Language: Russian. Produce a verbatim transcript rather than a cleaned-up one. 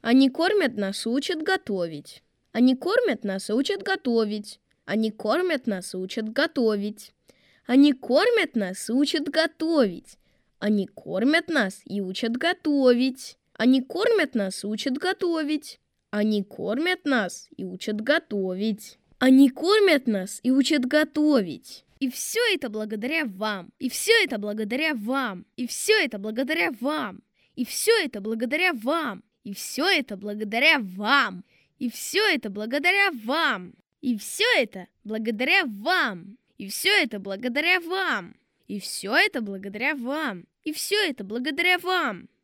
Они кормят нас и учат готовить. Они кормят нас и учат готовить. Они кормят нас и учат готовить. Они кормят нас и учат готовить. Они кормят нас и учат готовить. Они кормят нас и учат готовить. Они кормят нас и учат готовить. Они кормят нас и учат готовить. И все это благодаря вам. И все это благодаря вам. И все это благодаря вам. И все это благодаря вам. И все это благодаря вам. И все это благодаря вам. И все это благодаря вам. И все это благодаря вам. И все это благодаря вам. И все это благодаря вам.